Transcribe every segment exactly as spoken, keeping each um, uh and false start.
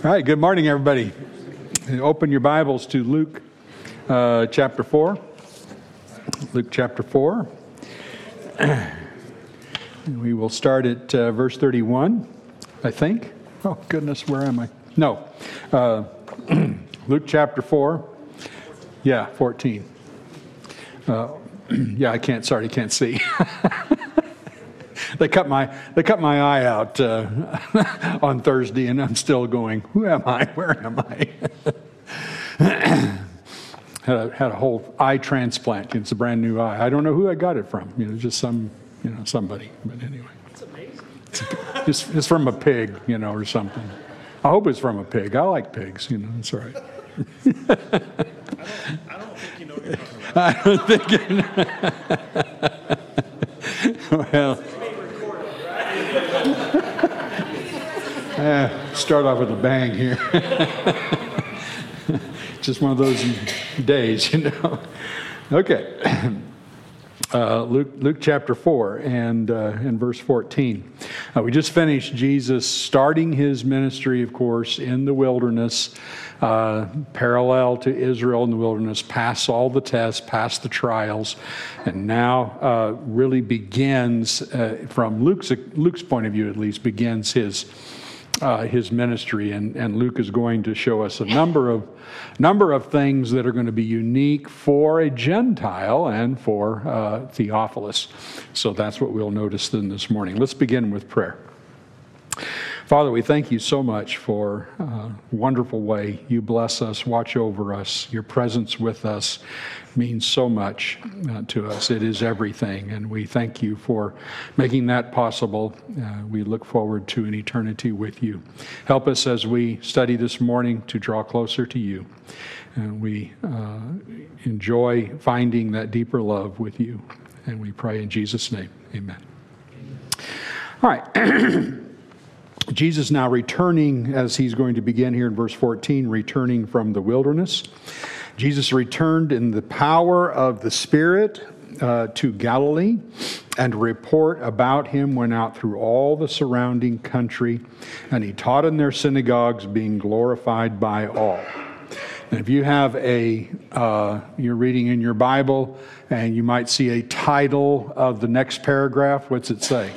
All right, good morning, everybody. Open your Bibles to Luke uh, chapter four. Luke chapter four. We will start at uh, verse thirty-one, I think. Oh, goodness, where am I? No. Uh, Luke chapter four. Yeah, fourteen. Uh, yeah, I can't, sorry, I can't see. They cut my they cut my eye out uh, on Thursday, and I'm still going, who am I? Where am I? had, a, had a whole eye transplant. It's a brand new eye. I don't know who I got it from. You know, just some, you know, somebody. But anyway, it's amazing. It's, it's, it's from a pig, you know, or something. I hope it's from a pig. I like pigs. You know, it's all right. I, don't, I don't think you know what you're talking about. I don't think you know. Well. Uh, start off with a bang here. Just one of those days, you know. Okay. Uh, Luke, Luke chapter four and uh, and verse fourteen. Uh, we just finished Jesus starting his ministry, of course, in the wilderness, uh, parallel to Israel in the wilderness, pass all the tests, pass the trials, and now uh, really begins, uh, from Luke's Luke's point of view at least, begins his uh, his ministry, and, and Luke is going to show us a number of number of things that are going to be unique for a Gentile and for uh, Theophilus. So that's what we'll notice then this morning. Let's begin with prayer. Father, we thank you so much for a wonderful way you bless us, watch over us. Your presence with us means so much uh, to us. It is everything, and we thank you for making that possible. Uh, we look forward to an eternity with you. Help us as we study this morning to draw closer to you. And we uh, enjoy finding that deeper love with you. And we pray in Jesus' name. Amen. All right. Jesus now returning, as he's going to begin here in verse fourteen, returning from the wilderness. Jesus returned in the power of the Spirit uh, to Galilee, and a report about him went out through all the surrounding country, and he taught in their synagogues, being glorified by all. And if you have a, uh, you're reading in your Bible, and you might see a title of the next paragraph, what's it say?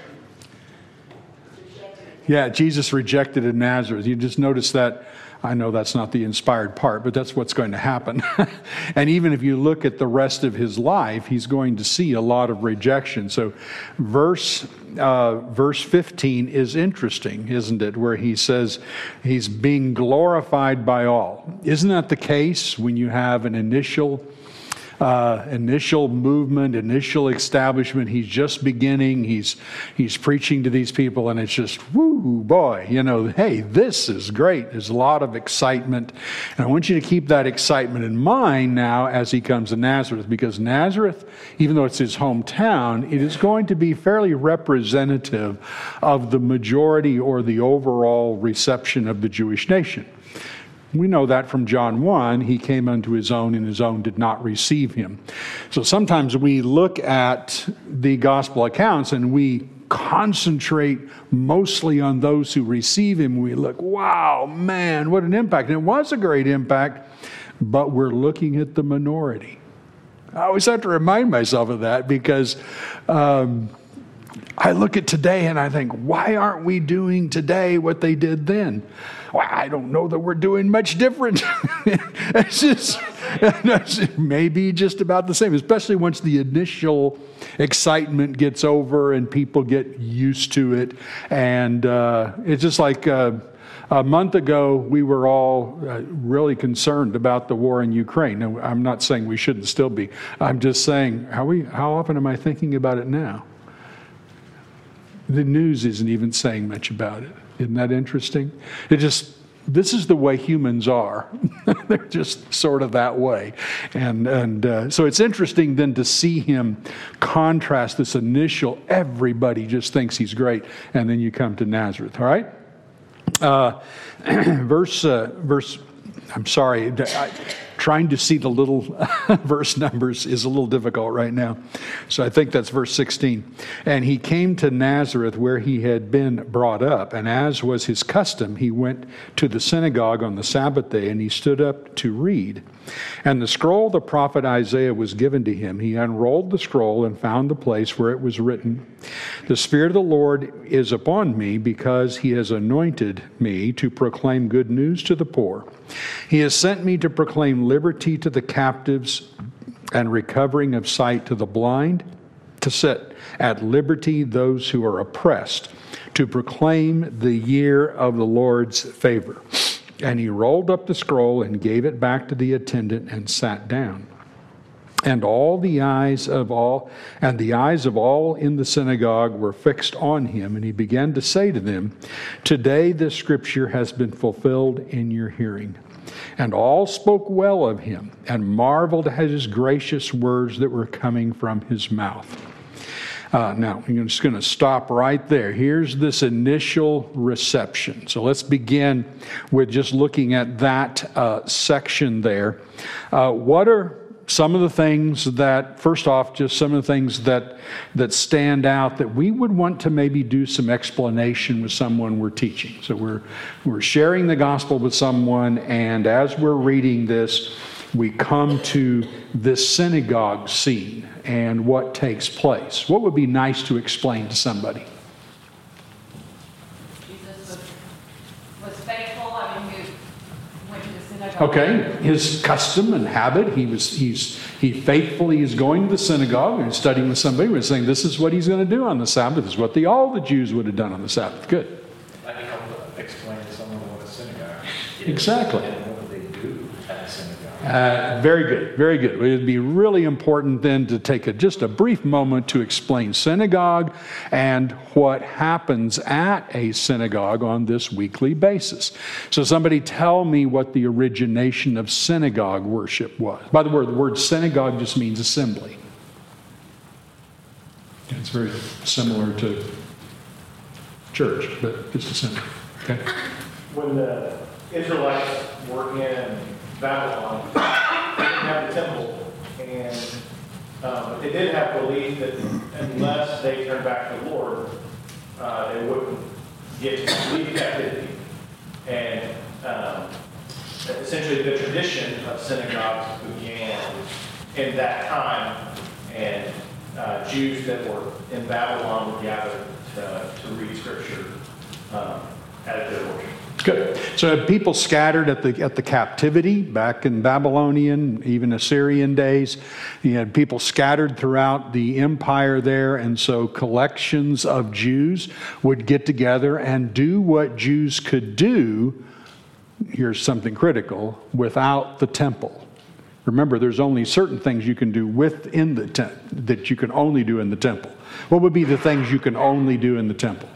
Yeah, Jesus rejected in Nazareth. You just notice that. I know that's not the inspired part, but that's what's going to happen. And even if you look at the rest of his life, he's going to see a lot of rejection. So verse uh, verse fifteen is interesting, isn't it? Where he says he's being glorified by all. Isn't that the case when you have an initial Uh, initial movement, initial establishment? He's just beginning. He's he's preaching to these people, and it's just, woo, boy, you know, hey, this is great. There's a lot of excitement. And I want you to keep that excitement in mind now as he comes to Nazareth, because Nazareth, even though it's his hometown, it is going to be fairly representative of the majority or the overall reception of the Jewish nation. We know that from John one, he came unto his own, and his own did not receive him. So sometimes we look at the gospel accounts and we concentrate mostly on those who receive him. We look, wow, man, what an impact. And it was a great impact, but we're looking at the minority. I always have to remind myself of that, because um, I look at today and I think, why aren't we doing today what they did then? Well, I don't know that we're doing much different. It's just it's maybe just about the same, especially once the initial excitement gets over and people get used to it. And uh, it's just like uh, a month ago, we were all uh, really concerned about the war in Ukraine. Now, I'm not saying we shouldn't still be. I'm just saying, how we how often am I thinking about it now? The news isn't even saying much about it. Isn't that interesting? It just, this is the way humans are. They're just sort of that way. And and uh, so it's interesting then to see him contrast this initial, everybody just thinks he's great, and then you come to Nazareth, all right? Uh, verse, uh, verse, I'm sorry, I, trying to see the little verse numbers is a little difficult right now. So I think that's verse sixteen. And he came to Nazareth where he had been brought up. And as was his custom, he went to the synagogue on the Sabbath day, and he stood up to read. And the scroll of the prophet Isaiah was given to him. He unrolled the scroll and found the place where it was written, "The Spirit of the Lord is upon me, because he has anointed me to proclaim good news to the poor. He has sent me to proclaim liberty to the captives and recovering of sight to the blind, to set at liberty those who are oppressed, to proclaim the year of the Lord's favor." And he rolled up the scroll and gave it back to the attendant and sat down. And all the eyes of all, and the eyes of all in the synagogue were fixed on him. And he began to say to them, "Today this scripture has been fulfilled in your hearing." And all spoke well of him and marveled at his gracious words that were coming from his mouth. Uh, now, I'm just going to stop right there. Here's this initial reception. So let's begin with just looking at that uh, section there. Uh, what are some of the things that, first off, just some of the things that that stand out that we would want to maybe do some explanation with someone we're teaching? So we're we're sharing the gospel with someone, and as we're reading this, we come to this synagogue scene and what takes place. What would be nice to explain to somebody? Jesus was, was faithful. I mean, he went to the synagogue. Okay, his custom and habit. He was he's he faithfully is going to the synagogue and studying with somebody. We're saying this is what he's going to do on the Sabbath. This is what the all the Jews would have done on the Sabbath. Good. That can help explain to someone what a synagogue is. Exactly. And what do they do at a synagogue? Uh, very good, very good. It would be really important then to take a, just a brief moment to explain synagogue and what happens at a synagogue on this weekly basis. So somebody tell me what the origination of synagogue worship was. By the way, the word synagogue just means assembly. It's very similar to church, but just assembly. Okay. When the Israelites were in Babylon, they didn't have the temple, and um, but they did have belief that unless they turned back to the Lord, uh, they wouldn't get to leave captivity. And um, essentially, the tradition of synagogues began in that time, and uh, Jews that were in Babylon would gather to, to read Scripture um, at their worship. Good. So people scattered at the at the captivity back in Babylonian, even Assyrian days. You had people scattered throughout the empire there, and so collections of Jews would get together and do what Jews could do. Here's something critical: without the temple. Remember, there's only certain things you can do within the temple that you can only do in the temple. What would be the things you can only do in the temple?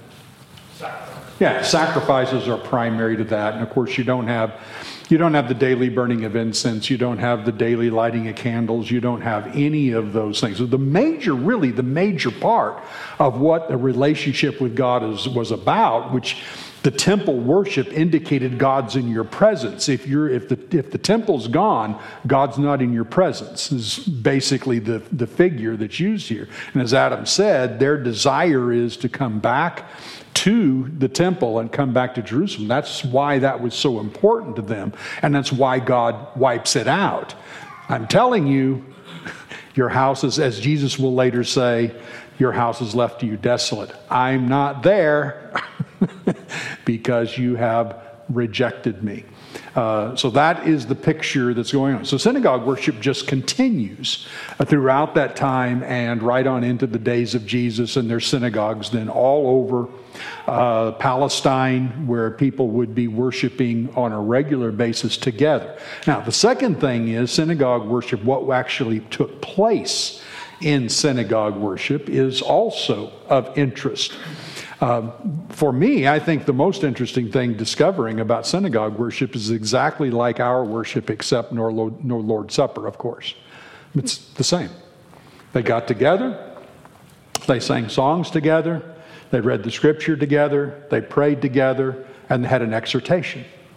Yeah, sacrifices are primary to that, and of course you don't have you don't have the daily burning of incense, you don't have the daily lighting of candles, you don't have any of those things. So the major, really the major part of what the relationship with God is, was about, which the temple worship indicated God's in your presence. If you're if the if the temple's gone, God's not in your presence, is basically the, the figure that's used here. And as Adam said, their desire is to come back to the temple and come back to Jerusalem. That's why that was so important to them. And that's why God wipes it out. I'm telling you, your house is, as Jesus will later say, your house is left to you desolate. I'm not there because you have rejected me. Uh, so that is the picture that's going on. So synagogue worship just continues uh, throughout that time and right on into the days of Jesus, and there's synagogues then all over uh, Palestine where people would be worshiping on a regular basis together. Now, the second thing is synagogue worship. What actually took place in synagogue worship is also of interest. Um, for me, I think the most interesting thing discovering about synagogue worship is exactly like our worship, except no Lord, no Lord's Supper, of course. It's the same. They got together, they sang songs together, they read the scripture together, they prayed together, and they had an exhortation.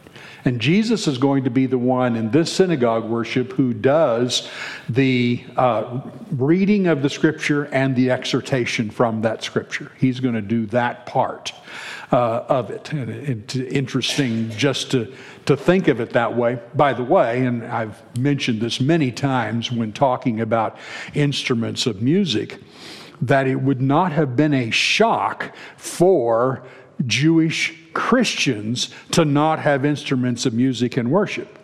And Jesus is going to be the one in this synagogue worship who does the uh, reading of the Scripture and the exhortation from that Scripture. He's going to do that part uh, of it. And it's interesting just to, to think of it that way. By the way, and I've mentioned this many times when talking about instruments of music, that it would not have been a shock for Jewish Christians to not have instruments of music in worship,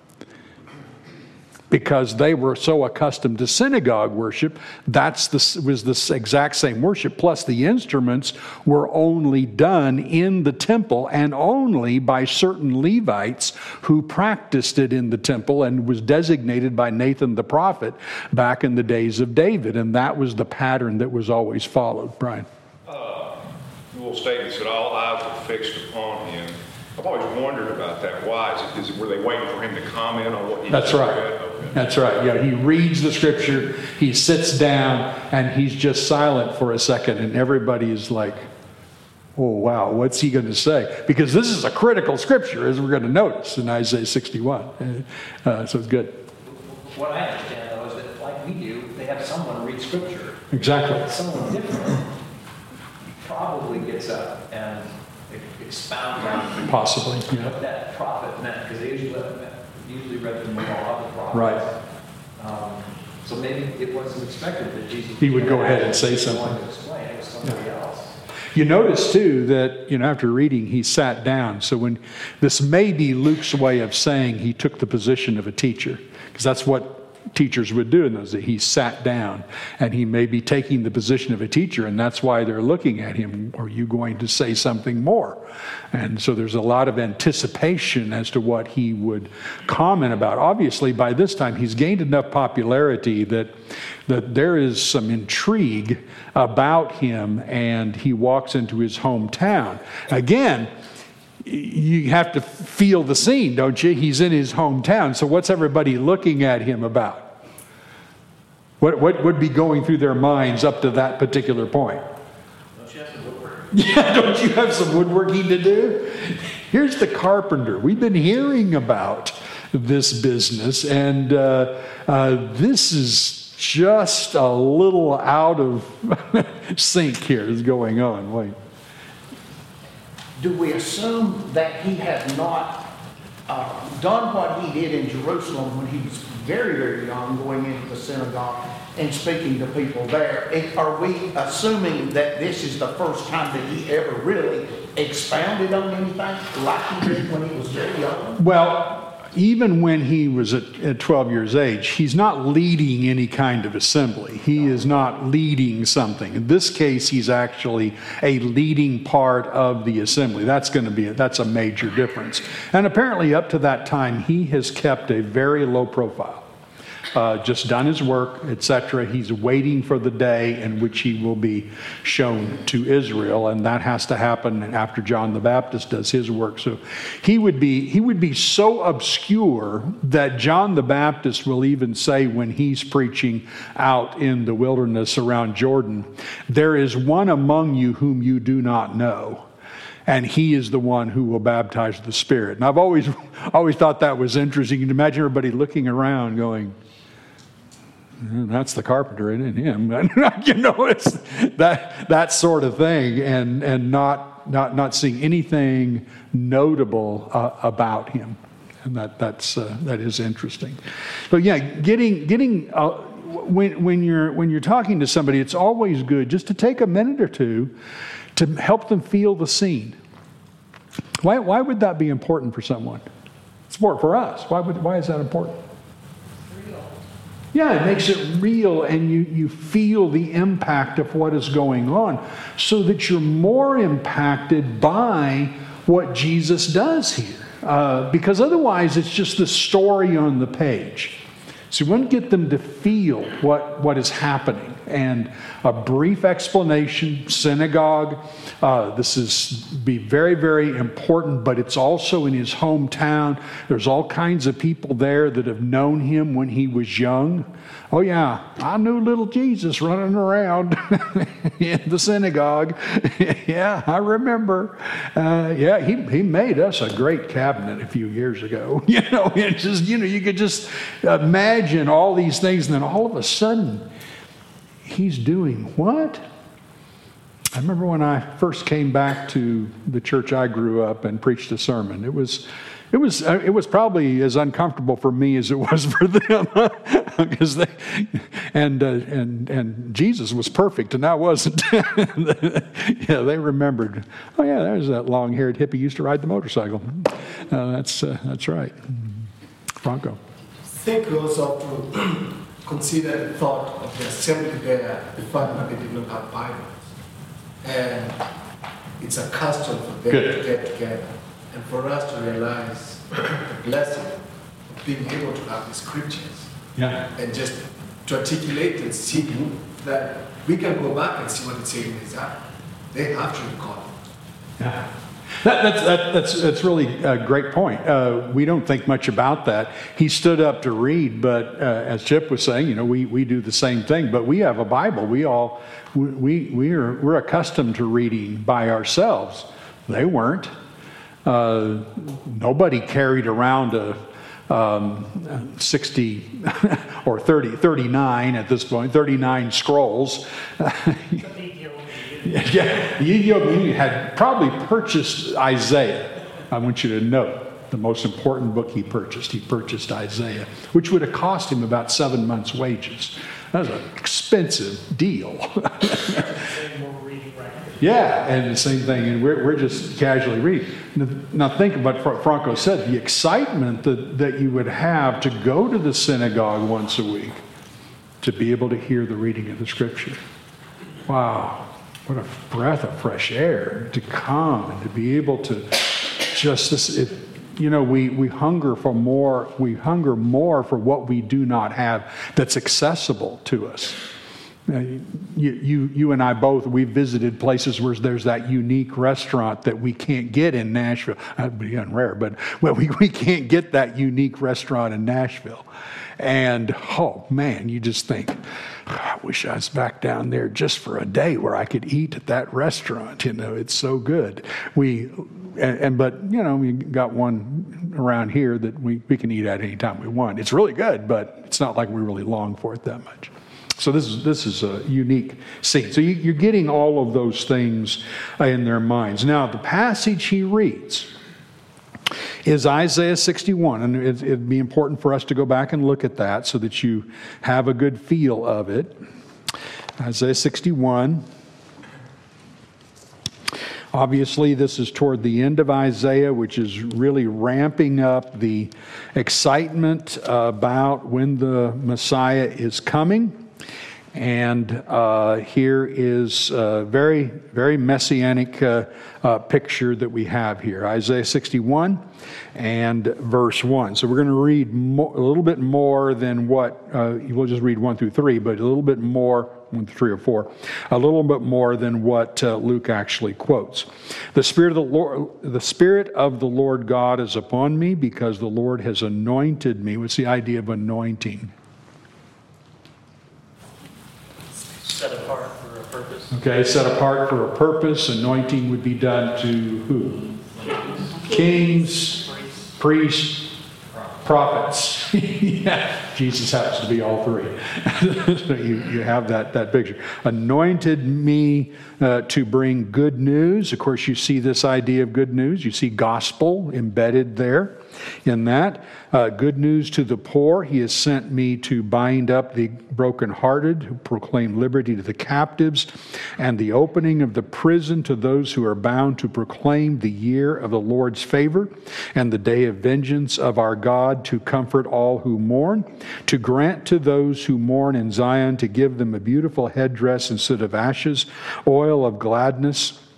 because they were so accustomed to synagogue worship. That's the was the exact same worship. Plus, the instruments were only done in the temple and only by certain Levites who practiced it in the temple, and was designated by Nathan the prophet back in the days of David. And that was the pattern that was always followed. Brian. Little statement said all eyes were fixed upon him. I've always wondered about that. Why? Is it, is it were they waiting for him to comment on what he That's right. read? Okay. That's right. Yeah, he reads the Scripture, he sits down, and he's just silent for a second, and everybody is like, oh, wow, what's he going to say? Because this is a critical Scripture, as we're going to notice in Isaiah sixty-one. Uh, so it's good. What I understand, though, is that like we do, they have someone read Scripture. Exactly. Someone different probably gets up and expound on Possibly, yeah. what that prophet meant, because they usually read, usually read the law of the prophet. Right. Um, so maybe it wasn't expected that Jesus He would go ahead and say He something. wanted to explain it was somebody else. You notice, too, that, you know, after reading, he sat down. So when this may be Luke's way of saying he took the position of a teacher, because that's what teachers would do in those days. He sat down, and he may be taking the position of a teacher, and that's why they're looking at him. Are you going to say something more? And so there's a lot of anticipation as to what he would comment about. Obviously, by this time, he's gained enough popularity that, that there is some intrigue about him, and he walks into his hometown. Again, you have to feel the scene, don't you? He's in his hometown. So what's everybody looking at him about? What, what would be going through their minds up to that particular point? Don't you have some woodwork? Yeah, don't you have some woodworking to do? Here's the carpenter. We've been hearing about this business, and uh, uh, this is just a little out of sync here is going on. Wait. Do we assume that he had not uh, done what he did in Jerusalem when he was very, very young, going into the synagogue and speaking to people there? And are we assuming that this is the first time that he ever really expounded on anything like he did when he was very young? Well, even when he was at, at twelve years age, he's not leading any kind of assembly. He is not leading something. In this case, he's actually a leading part of the assembly. That's going to be a, that's a major difference. And apparently, up to that time, he has kept a very low profile. Uh, just done his work, et cetera. He's waiting for the day in which he will be shown to Israel, and that has to happen after John the Baptist does his work. So he would be he would be so obscure that John the Baptist will even say when he's preaching out in the wilderness around Jordan, "There is one among you whom you do not know, and he is the one who will baptize with the Spirit." And I've always always thought that was interesting. You can imagine everybody looking around going, "That's the carpenter, isn't it? Him?" You know, it's that that sort of thing, and and not not not seeing anything notable uh, about him, and that that's uh, that is interesting. So yeah, getting getting uh, when when you're when you're talking to somebody, it's always good just to take a minute or two to help them feel the scene. Why why would that be important for someone? It's important for us. Why would why is that important? Yeah, it makes it real, and you, you feel the impact of what is going on so that you're more impacted by what Jesus does here. Uh, because otherwise, it's just the story on the page. So we want to get them to feel what, what is happening. And a brief explanation, synagogue, uh, this is be very, very important, but it's also in his hometown. There's all kinds of people there that have known him when he was young. Oh yeah, I knew little Jesus running around in the synagogue. Yeah, I remember. Uh, yeah, he, he made us a great cabinet a few years ago. You know, it just, you know, you could just imagine all these things, and then all of a sudden, he's doing what? I remember when I first came back to the church I grew up and preached a sermon. It was, it was, it was probably as uncomfortable for me as it was for them, because they, and uh, and and Jesus was perfect and I wasn't. Yeah, they remembered. Oh yeah, there's that long-haired hippie used to ride the motorcycle. Uh, that's uh, that's right, Franco. I think we also have to consider the thought of the assembly there, the fact that they did not have Bibles. And it's a custom for them Good. to get together. And for us to realize the blessing of being able to have the scriptures Yeah. and just to articulate and see that we can go back and see what it's saying in Isaiah. They have to record it. Yeah. That, that's, that, that's, that's really a great point. Uh, we don't think much about that. He stood up to read, but uh, as Chip was saying, you know, we, we do the same thing. But we have a Bible. We all, we, we are, we're accustomed to reading by ourselves. They weren't. Uh, nobody carried around a um, sixty or thirty, thirty-nine at this point, thirty-nine scrolls. Yeah, the Ethiopian had probably purchased Isaiah. I want you to note the most important book he purchased. He purchased Isaiah, which would have cost him about seven months' wages. That was an expensive deal. Yeah, and the same thing, and we're, we're just casually reading. Now think about what Franco said, the excitement that, that you would have to go to the synagogue once a week to be able to hear the reading of the scripture. Wow. What a breath of fresh air to come and to be able to just this, it, you know, we, we hunger for more, we hunger more for what we do not have that's accessible to us. Uh, you, you, you and I both, we visited places where there's that unique restaurant that we can't get in Nashville. That'd be rare, but well, we, we can't get that unique restaurant in Nashville. And, oh man, you just think, I wish I was back down there just for a day where I could eat at that restaurant. You know, it's so good. We, and, and but, you know, we got one around here that we, we can eat at any time we want. It's really good, but it's not like we really long for it that much. So this is this is a unique scene. So you, you're getting all of those things in their minds. Now, the passage he reads is Isaiah sixty-one, and it, it'd be important for us to go back and look at that so that you have a good feel of it. Isaiah sixty-one. Obviously, this is toward the end of Isaiah, which is really ramping up the excitement about when the Messiah is coming. And uh, here is a very, very messianic uh, uh, picture that we have here. Isaiah sixty-one and verse one. So we're going to read mo- a little bit more than what, uh, we'll just read one through three, but a little bit more, one through three or four, a little bit more than what uh, Luke actually quotes. The Spirit of the Lord, the Spirit of the Lord God is upon me because the Lord has anointed me. What's the idea of anointing? Set apart for a purpose. Okay, set apart for a purpose. Anointing would be done to who? Kings, priests, prophets. Yeah, Jesus happens to be all three. So you, you have that, that picture. Anointed me uh, to bring good news. Of course, you see this idea of good news. You see gospel embedded there in that. Uh, good news to the poor. He has sent me to bind up the brokenhearted, to proclaim liberty to the captives, and the opening of the prison to those who are bound, to proclaim the year of the Lord's favor and the day of vengeance of our God, to comfort all who mourn, to grant to those who mourn in Zion, to give them a beautiful headdress instead of ashes, oil of gladness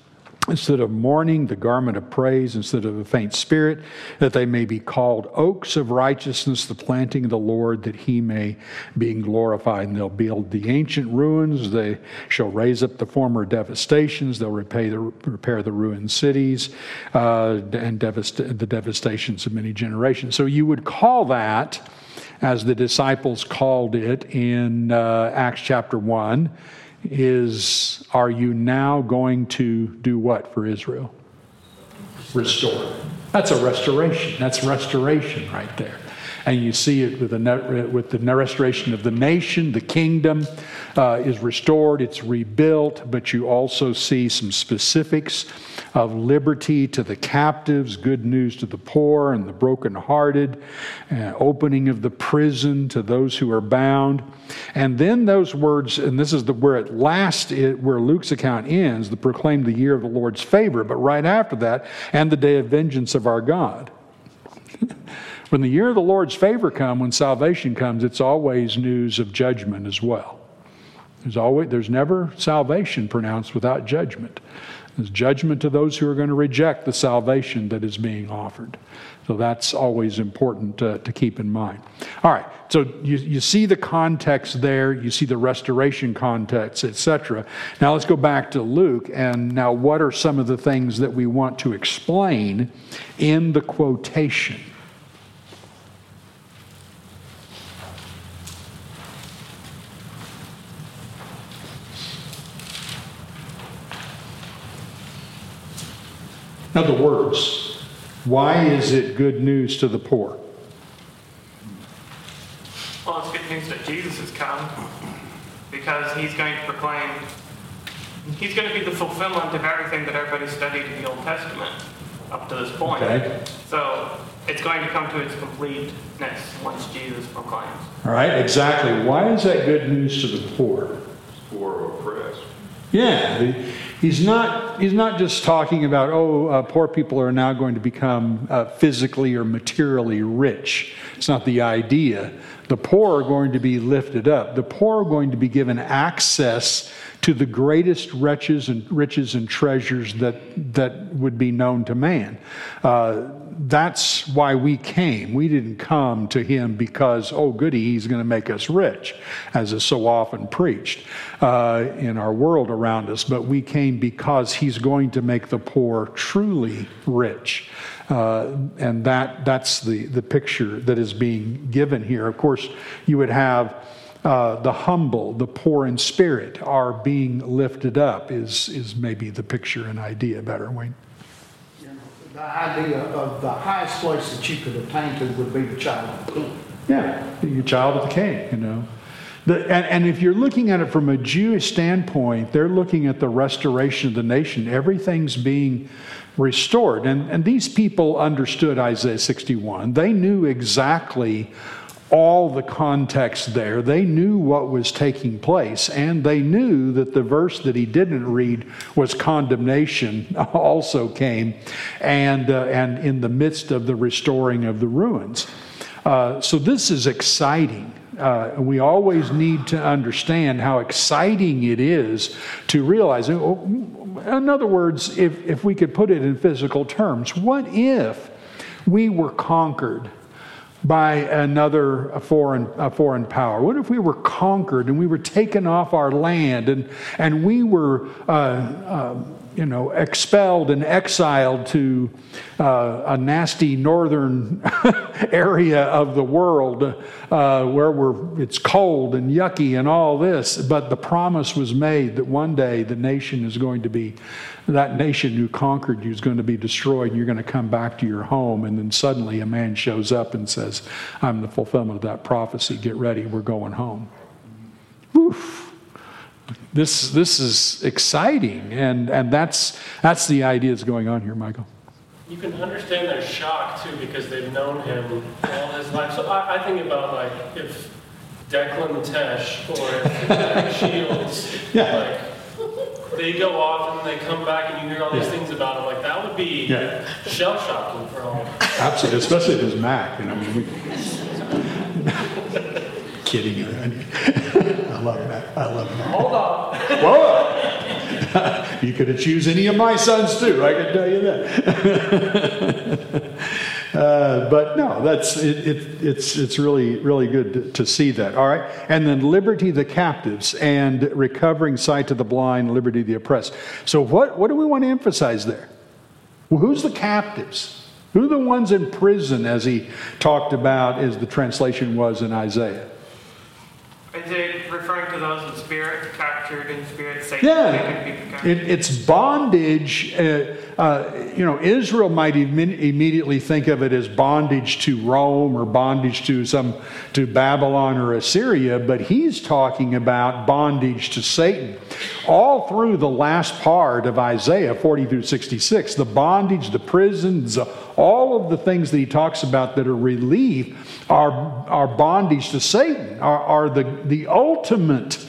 instead of mourning, the garment of praise, instead of a faint spirit, that they may be called oaks of righteousness, the planting of the Lord, that he may be glorified. And they'll build the ancient ruins. They shall raise up the former devastations. They'll repay the, repair the ruined cities uh, and devast- the devastations of many generations. So you would call that, as the disciples called it in uh, Acts chapter one, is, are you now going to do what for Israel? Restore. That's a restoration. That's restoration right there. And you see it with the, with the restoration of the nation. The kingdom uh, is restored. It's rebuilt. But you also see some specifics of liberty to the captives, good news to the poor and the brokenhearted, uh, opening of the prison to those who are bound. And then those words, and this is the where at last, it, where Luke's account ends, the proclaim the year of the Lord's favor. But right after that, and the day of vengeance of our God. When the year of the Lord's favor comes, when salvation comes, it's always news of judgment as well. There's always, there's never salvation pronounced without judgment. There's judgment to those who are going to reject the salvation that is being offered. So that's always important to, to keep in mind. All right, so you, you see the context there. You see the restoration context, et cetera. Now let's go back to Luke. And now what are some of the things that we want to explain in the quotation? In other words, why is it good news to the poor? Well, it's good news that Jesus has come because he's going to proclaim, he's going to be the fulfillment of everything that everybody studied in the Old Testament up to this point. Okay. So it's going to come to its completeness once Jesus proclaims. All right, exactly. Why is that good news to the poor? Poor oppressed. Yeah, the, he's not. He's not just talking about, oh, uh, poor people are now going to become uh, physically or materially rich. It's not the idea. The poor are going to be lifted up. The poor are going to be given access to the greatest riches and riches and treasures that that would be known to man. Uh, that's why we came. We didn't come to him because, oh, goody, he's going to make us rich, as is so often preached uh, in our world around us. But we came because he's going to make the poor truly rich. Uh, and that that's the, the picture that is being given here. Of course, you would have uh, the humble, the poor in spirit are being lifted up is, is maybe the picture and idea better, Wayne. The idea of the highest place that you could attain to would be the child of the king. Yeah, your child of the king, you know. The, and, and if you're looking at it from a Jewish standpoint, they're looking at the restoration of the nation. Everything's being restored. And, and these people understood Isaiah sixty-one. They knew exactly all the context there. They knew what was taking place. And they knew that the verse that he didn't read was condemnation also came. And, uh, and in the midst of the restoring of the ruins. Uh, so this is exciting. Uh, we always need to understand how exciting it is to realize, in other words, if, if we could put it in physical terms, what if we were conquered by another a foreign, a foreign power? What if we were conquered and we were taken off our land and, and we were uh, uh, you know, expelled and exiled to uh, a nasty northern area of the world uh, where we're, it's cold and yucky and all this. But the promise was made that one day the nation is going to be, that nation who conquered you is going to be destroyed and you're going to come back to your home. And then suddenly a man shows up and says, I'm the fulfillment of that prophecy. Get ready, we're going home. Woof. This this is exciting, and, and that's that's the idea that's going on here, Michael. You can understand their shock, too, because they've known him all his life. So I, I think about, like, if Declan Tesh or if Jack Shields, yeah. like, they go off and they come back and you hear all these yeah. things about him, like, that would be yeah. shell-shocking for all. Absolutely, especially if it's Mac. You know, I mean, we... Kidding you. I love Mac. I love Mac. Hold on. Whoa! You could have choose any of my sons too, I can tell you that. uh, but no, that's it, it, it's it's really really good to, to see that. All right, and then liberty to the captives and recovering sight to the blind, liberty to the oppressed. So what what do we want to emphasize there? Well, who's the captives? Who are the ones in prison, as he talked about, as the translation was in Isaiah? Is it referring to those in spirit, captured in spirit, Satan? Yeah, it, it's bondage. Uh, uh, you know, Israel might imme- immediately think of it as bondage to Rome or bondage to some to Babylon or Assyria, but he's talking about bondage to Satan. All through the last part of Isaiah forty through sixty-six, the bondage, the prisons, all of the things that he talks about that are relief are, are bondage to Satan, are, are the, the ultimate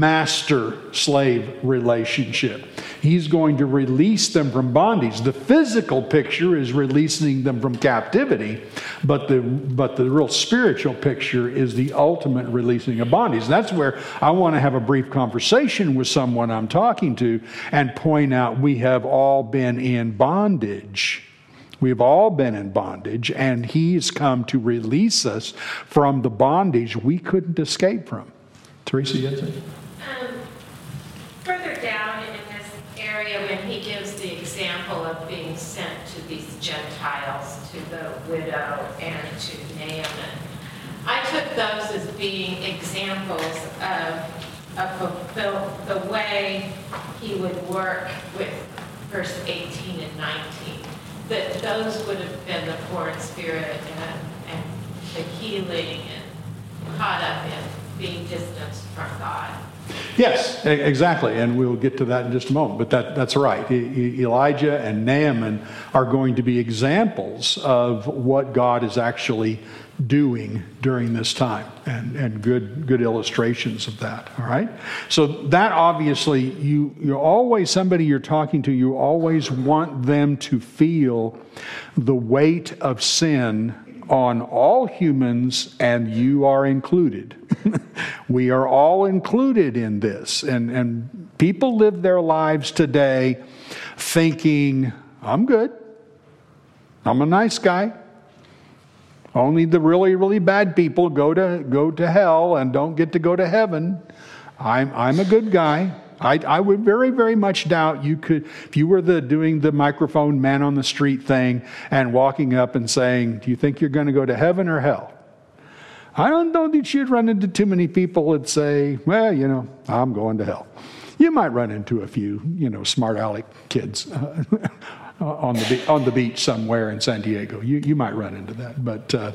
master-slave relationship. He's going to release them from bondage. The physical picture is releasing them from captivity, but the, but the real spiritual picture is the ultimate releasing of bondage. That's where I want to have a brief conversation with someone I'm talking to and point out we have all been in bondage. We've all been in bondage, and he's come to release us from the bondage we couldn't escape from. Teresa, you had something? Um, further down in this area, when he gives the example of being sent to these Gentiles, to the widow and to Naaman, I took those as being examples of, of fulfill, the way he would work with verse eighteen and nineteen. That those would have been the poor in spirit and, and the healing and caught up in being distanced from God. Yes, e- exactly, and we'll get to that in just a moment, but that, that's right. E- E- Elijah and Naaman are going to be examples of what God is actually doing during this time, and, and good good illustrations of that, all right? So that obviously, you, you're always, somebody you're talking to, you always want them to feel the weight of sin on all humans, and you are included. We are all included in this, and, and people live their lives today thinking, I'm good, I'm a nice guy. Only the really, really bad people go to go to hell and don't get to go to heaven. I'm I'm a good guy. I, I would very, very much doubt you could, if you were the doing the microphone man on the street thing and walking up and saying, do you think you're going to go to heaven or hell? I don't know that you'd run into too many people that say, well, you know, I'm going to hell. You might run into a few, you know, smart aleck kids uh, on the be- on the beach somewhere in San Diego. You you might run into that, but uh,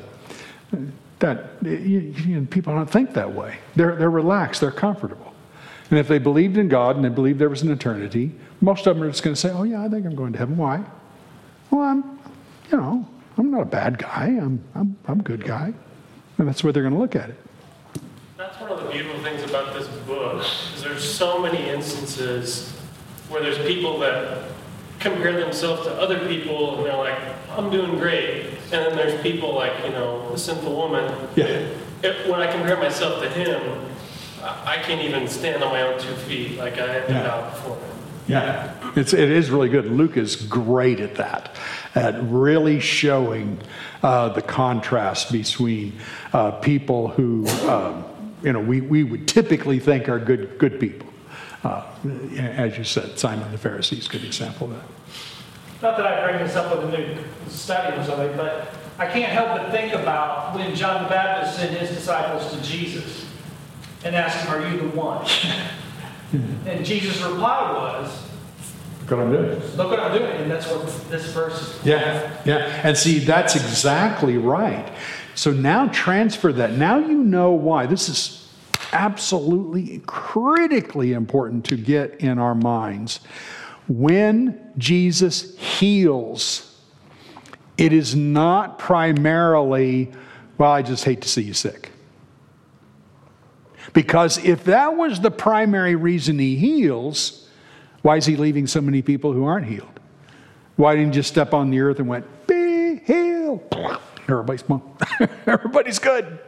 that you, you know, people don't think that way. They're they're relaxed. They're comfortable. And if they believed in God and they believed there was an eternity, most of them are just going to say, "Oh yeah, I think I'm going to heaven." Why? Well, I'm, you know, I'm not a bad guy. I'm I'm I'm a good guy, and that's the way they're going to look at it. That's one of the beautiful things about this book, is there's so many instances where there's people that compare themselves to other people, and they're like, I'm doing great. And then there's people like, you know, the sinful woman. Yeah. If, when I compare myself to him, I can't even stand on my own two feet. Like, I have to Yeah. bow before him. Yeah, it's, it is really good. Luke is great at that, at really showing uh, the contrast between uh, people who, um, you know, we, we would typically think are good good people. Uh, as you said, Simon the Pharisee is a good example of that. Not that I bring this up with a new study or something, but I can't help but think about when John the Baptist sent his disciples to Jesus and asked him, are you the one? And Jesus' reply was, Look what I'm doing. look what I'm doing. And that's what this verse is. Yeah, yeah. And see, that's exactly right. So now transfer that. Now you know why. This is absolutely critically important to get in our minds. When Jesus heals, it is not primarily, well, I just hate to see you sick. Because if that was the primary reason he heals, why is he leaving so many people who aren't healed? Why didn't he just step on the earth and went, be healed? Everybody's, everybody's good.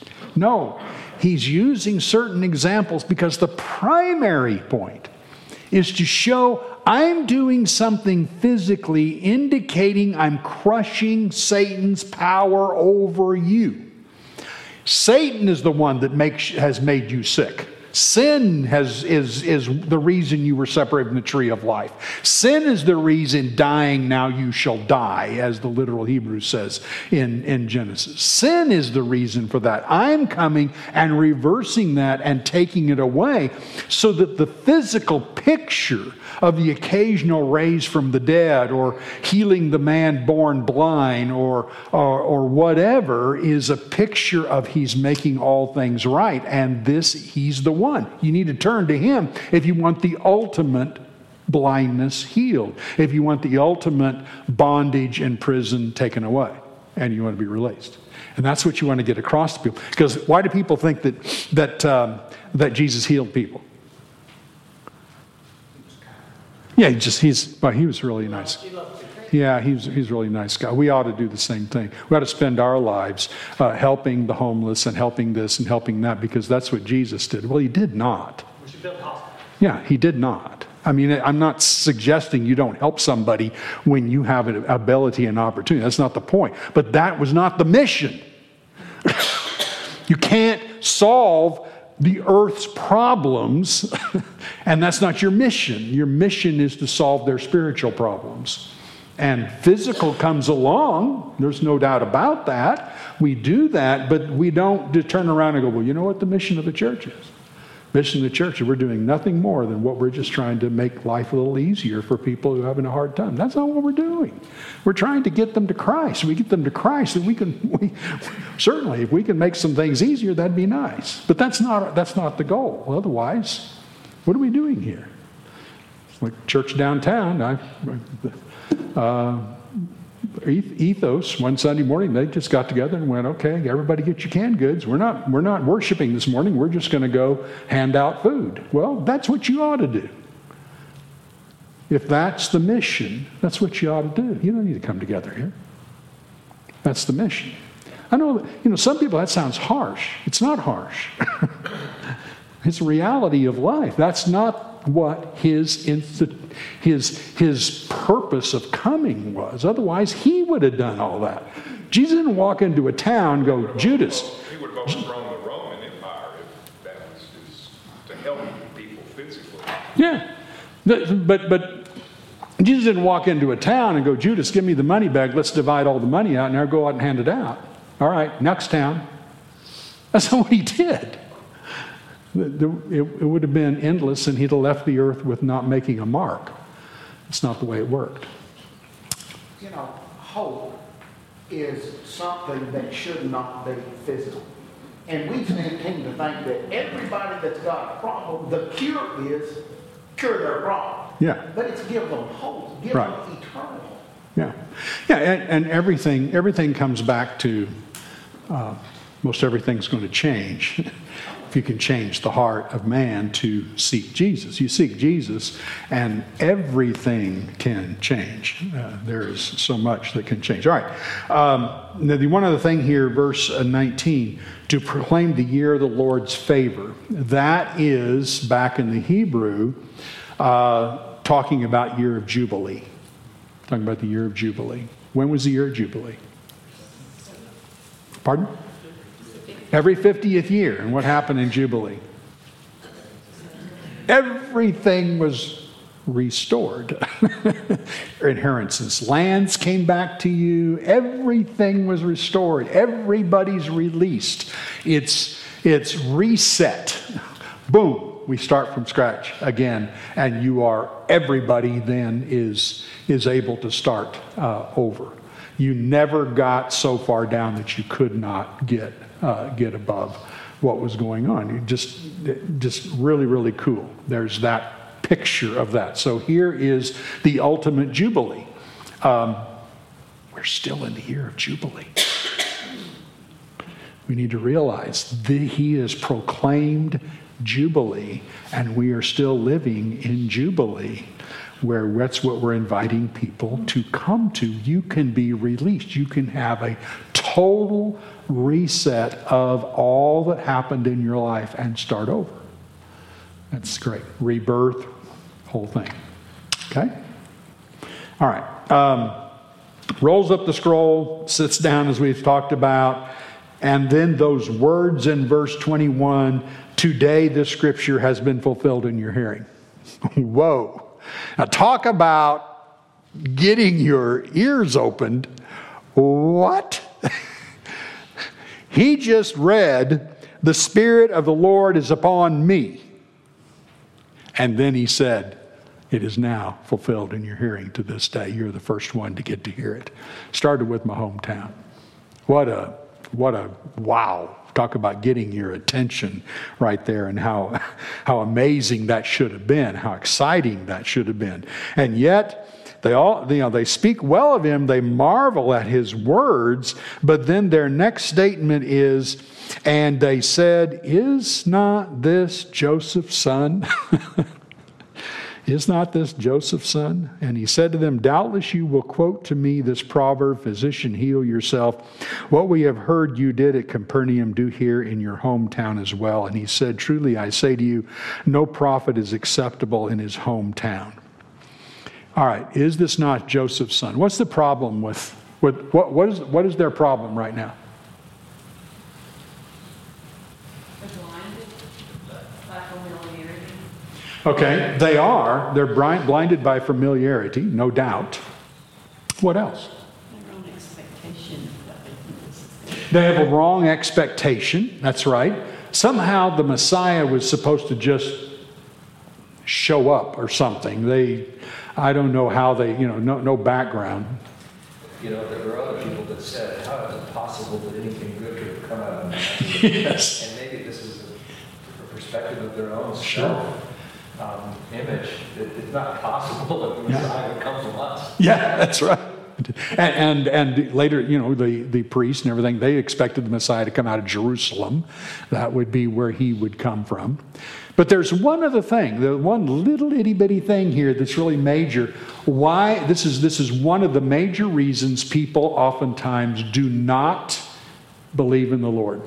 No, he's using certain examples because the primary point is to show I'm doing something physically indicating I'm crushing Satan's power over you. Satan is the one that makes, has made you sick. Sin has, is, is the reason you were separated from the tree of life. Sin is the reason dying now you shall die, as the literal Hebrew says in, in Genesis. Sin is the reason for that. I'm coming and reversing that and taking it away so that the physical picture of the occasional raise from the dead or healing the man born blind or, or, or whatever is a picture of he's making all things right. And this, he's the one. You need to turn to him if you want the ultimate blindness healed, if you want the ultimate bondage and prison taken away, and you want to be released. And that's what you want to get across to people. Because why do people think that, that, um, that Jesus healed people? Yeah, he just he's well, he was really nice. Yeah, he's he's a really nice guy. We ought to do the same thing. We ought to spend our lives uh, helping the homeless and helping this and helping that, because that's what Jesus did. Well, he did not. We should build hospitals. Yeah, he did not. I mean, I'm not suggesting you don't help somebody when you have an ability and opportunity. That's not the point. But that was not the mission. You can't solve the earth's problems, and that's not your mission. Your mission is to solve their spiritual problems. And physical comes along, there's no doubt about that. We do that, but we don't just turn around and go, well, you know what the mission of the church is? Mission of the church is we're doing nothing more than what we're just trying to make life a little easier for people who are having a hard time. That's not what we're doing. We're trying to get them to Christ. We get them to Christ, and we can we, certainly if we can make some things easier, that'd be nice. But that's not that's not the goal. Otherwise, what are we doing here? It's like church downtown. I, uh, Ethos, one Sunday morning, they just got together and went, okay, everybody get your canned goods. We're not, we're not worshiping this morning. We're just going to go hand out food. Well, that's what you ought to do. If that's the mission, that's what you ought to do. You don't need to come together here. That's the mission. I know that, you know, some people, that sounds harsh. It's not harsh. It's a reality of life. That's not what his, his, his purpose of coming was. Otherwise, he would have done all that. Jesus didn't walk into a town and go, Judas. He would have overthrown the Roman Empire if that was his, to help people physically. Yeah. But, but Jesus didn't walk into a town and go, Judas, give me the money bag. Let's divide all the money out and now go out and hand it out. All right, next town. That's not what he did. It would have been endless, and he'd have left the earth with not making a mark. It's not the way it worked. You know, hope is something that should not be physical. And we tend to think that everybody that's got a problem, the cure is cure their problem. Yeah. But it's give them hope, give Right. them eternal hope. Yeah. Yeah, and, and everything, everything comes back to uh, most everything's going to change. If you can change the heart of man to seek Jesus. You seek Jesus and everything can change. Uh, there is so much that can change. All right. Um, now the one other thing here, verse nineteen, to proclaim the year of the Lord's favor. That is, back in the Hebrew, uh, talking about year of Jubilee. Talking about the year of Jubilee. When was the year of Jubilee? Pardon? Every fiftieth year. And what happened in Jubilee? Everything was restored. Inheritances. Lands came back to you. Everything was restored. Everybody's released. It's, it's reset. Boom. We start from scratch again. And you are, everybody then is, is able to start uh, over. You never got so far down that you could not get uh, get above what was going on. You just, just really, really cool. There's that picture of that. So here is the ultimate Jubilee. Um, we're still in the year of Jubilee. We need to realize that he has proclaimed Jubilee, and we are still living in Jubilee, where that's what we're inviting people to come to. You can be released. You can have a total reset of all that happened in your life and start over. That's great. Rebirth, whole thing. Okay? All right. Um, rolls up the scroll, sits down as we've talked about, and then those words in verse twenty-one, today this scripture has been fulfilled in your hearing. Whoa. Now talk about getting your ears opened. What? He just read, the Spirit of the Lord is upon me. And then he said, it is now fulfilled in your hearing to this day. You're the first one to get to hear it. Started with my hometown. What a, what a, wow. Talk about getting your attention right there, and how, how amazing that should have been, how exciting that should have been. And yet, they all, you know, they speak well of him, they marvel at his words, but then their next statement is, and they said, is not this Joseph's son? Is not this Joseph's son? And he said to them, doubtless you will quote to me this proverb, physician, heal yourself. What we have heard you did at Capernaum, do here in your hometown as well. And he said, truly I say to you, no prophet is acceptable in his hometown. All right, is this not Joseph's son? What's the problem with, with what, what, is, what is their problem right now? Okay, they are. They're blinded by familiarity, no doubt. What else? Their own expectation. They have a wrong expectation. That's right. Somehow the Messiah was supposed to just show up or something. They, I don't know how they, you know, no, no background. You know, there were other people that said, how is it possible that anything good could have come out of Nazareth? Yes. And maybe this is a, a perspective of their own Sure. self. Um, image. It, it's not possible that the Messiah Yeah. would come from us. Yeah, that's right. And, and and later, you know, the, the priests and everything, they expected the Messiah to come out of Jerusalem. That would be where he would come from. But there's one other thing, the one little itty bitty thing here that's really major. Why, this is, this is one of the major reasons people oftentimes do not believe in the Lord.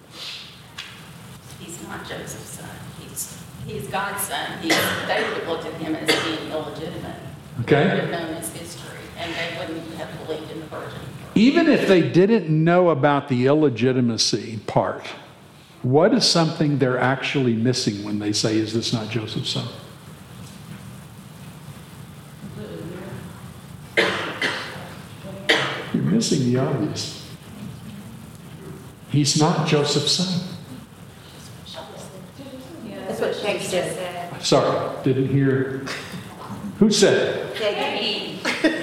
He's not Joseph's son. He's, he's God's son. He's, they would have looked at him as being illegitimate. Okay. They would have known his history, and they wouldn't have believed in the virgin. Even if they didn't know about the illegitimacy part, what is something they're actually missing when they say, is this not Joseph's son? You're missing the obvious. He's not Joseph's son. That's what Peg just said. Sorry, didn't hear. Who said it? Hey.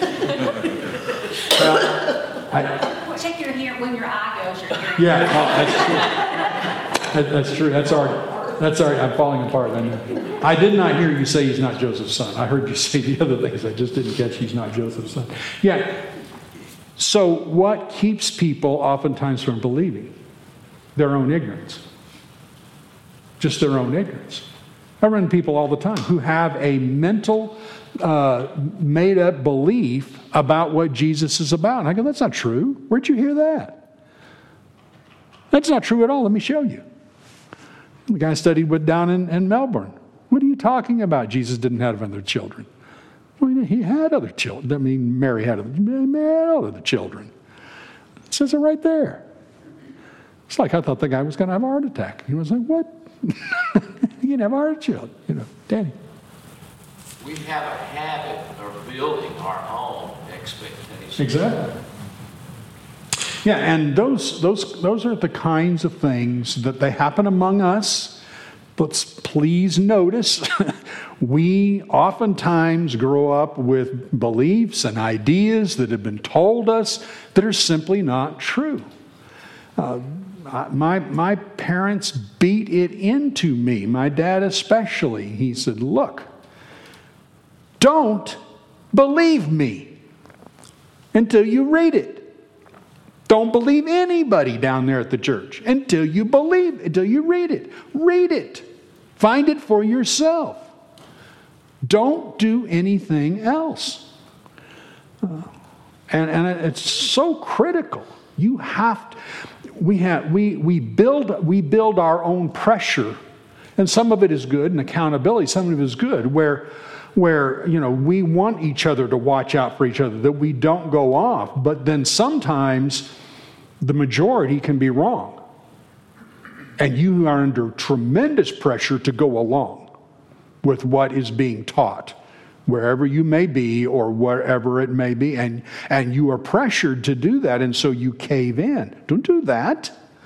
Well, I, Check your hearing when your eye goes. Your hearing. yeah, oh, that's true. That, that's true. That's already, that's already, I'm falling apart. I know. I did not hear you say he's not Joseph's son. I heard you say the other things. I just didn't catch he's not Joseph's son. Yeah. So what keeps people oftentimes from believing? Their own ignorance. Just their own ignorance. I run into people all the time who have a mental, uh, made-up belief about what Jesus is about. And I go, that's not true. Where'd you hear that? That's not true at all. Let me show you. The guy I studied with down in, in Melbourne. What are you talking about? Jesus didn't have other children. Well, he had other children. I mean, Mary had other, Mary had other children. It says it right there. It's like I thought the guy was going to have a heart attack. He was like, what? You can have our children, you know, Danny. We have a habit of building our own expectations. Exactly. Yeah, and those those those are the kinds of things that they happen among us. But please notice, we oftentimes grow up with beliefs and ideas that have been told us that are simply not true. Uh, My, my parents beat it into me, my dad especially. He said, look, don't believe me until you read it. Don't believe anybody down there at the church until you believe, until you read it. Read it. Find it for yourself. Don't do anything else. Uh, and, and it's so critical. You have to... We have we we build we build our own pressure, and some of it is good and accountability. Some of it is good. Where where, you know, we want each other to watch out for each other, that we don't go off. But then sometimes the majority can be wrong. And you are under tremendous pressure to go along with what is being taught, wherever you may be or wherever it may be. And, and you are pressured to do that, and so you cave in. Don't do that.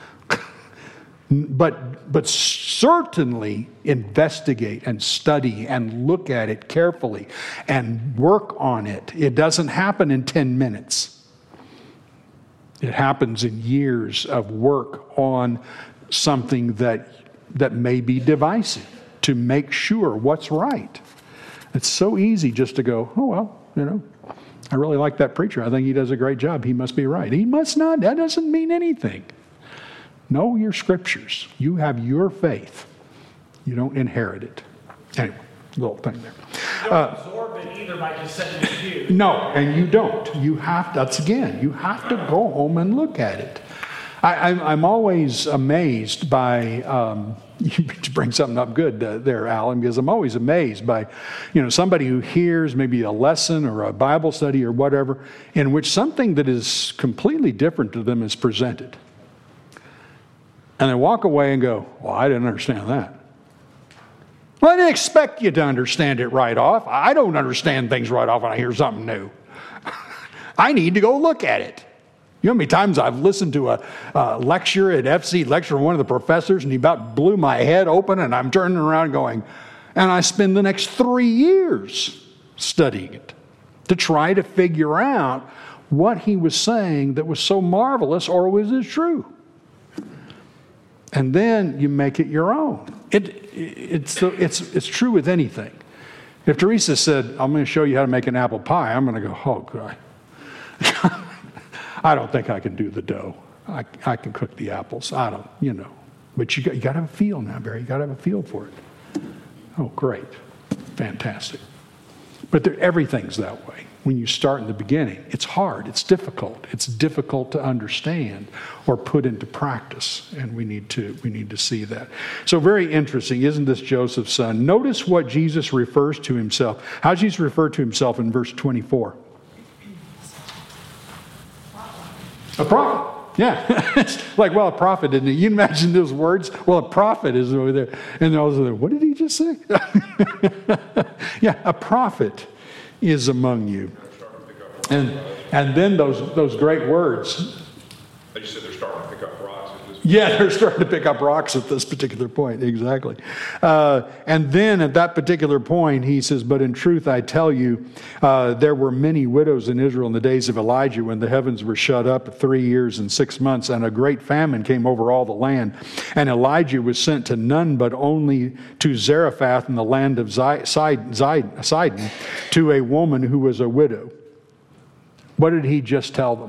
But, but certainly investigate and study and look at it carefully and work on it. It doesn't happen in ten minutes. It happens in years of work on something that, that may be divisive to make sure what's right. It's so easy just to go, oh, well, you know, I really like that preacher. I think he does a great job. He must be right. He must not. That doesn't mean anything. Know your scriptures. You have your faith. You don't inherit it. Anyway, little thing there. You don't Uh, absorb it either by just sitting in the pew. no, and you don't. You have to, that's again, you have to go home and look at it. I, I'm, I'm always amazed by, um, you bring something up good uh, there, Alan, because I'm always amazed by, you know, somebody who hears maybe a lesson or a Bible study or whatever, in which something that is completely different to them is presented. And they walk away and go, well, I didn't understand that. Well, I didn't expect you to understand it right off. I don't understand things right off when I hear something new. I need to go look at it. You know how many times I've listened to a, a lecture at F C, lecture from one of the professors, and he about blew my head open, and I'm turning around going, and I spend the next three years studying it to try to figure out what he was saying that was so marvelous, or was it true? And then you make it your own. It, it, it's, it's, it's true with anything. If Teresa said, I'm going to show you how to make an apple pie, I'm going to go, oh, God. I don't think I can do the dough. I, I can cook the apples. I don't, you know. But you got, you got to have a feel now, Barry. You got to have a feel for it. Oh, great. Fantastic. But there, everything's that way. When you start in the beginning, it's hard, it's difficult. It's difficult to understand or put into practice, and we need to we need to see that. So very interesting, isn't this Joseph's son? Notice what Jesus refers to himself. How does Jesus refer to himself in verse twenty-four? A prophet. Yeah. It's like, well, a prophet, isn't it? You imagine those words? Well, a prophet is over there. And all of a sudden, what did he just say? Yeah, a prophet is among you. And and then those those great words. They just said they're starting to pick up rocks at this point. Yeah, they're starting to pick up rocks at this particular point. Exactly. Uh, and then at that particular point, he says, but in truth, I tell you, uh, there were many widows in Israel in the days of Elijah when the heavens were shut up three years and six months, and a great famine came over all the land. And Elijah was sent to none but only to Zarephath in the land of Sidon, to a woman who was a widow. What did he just tell them?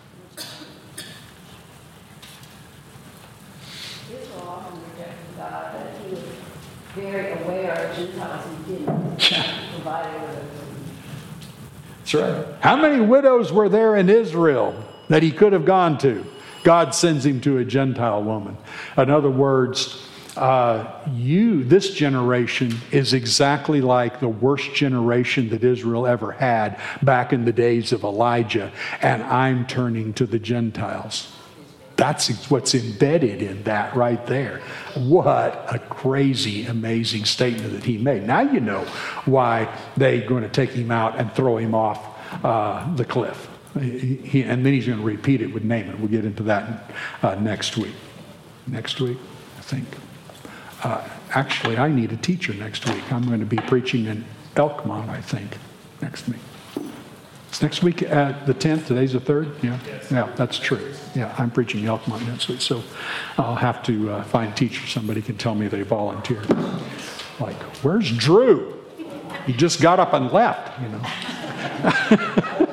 Israel often rejected God, but he was very aware of Gentiles who didn't provide with it. That's right. How many widows were there in Israel that he could have gone to? God sends him to a Gentile woman. In other words, uh, you, this generation, is exactly like the worst generation that Israel ever had back in the days of Elijah, and I'm turning to the Gentiles. That's what's embedded in that right there. What a crazy, amazing statement that he made. Now you know why they're going to take him out and throw him off uh, the cliff. He, and then he's going to repeat it with Naaman. We'll get into that uh, next week. Next week, I think. Uh, actually, I need a teacher next week. I'm going to be preaching in Elkmont, I think, next week. It's next week at the tenth. Today's the third? Yeah, yeah, that's true. Yeah, I'm preaching Elkmont next week. So I'll have to uh, find a teacher. Somebody can tell me they volunteered. Like, where's Drew? He just got up and left, you know.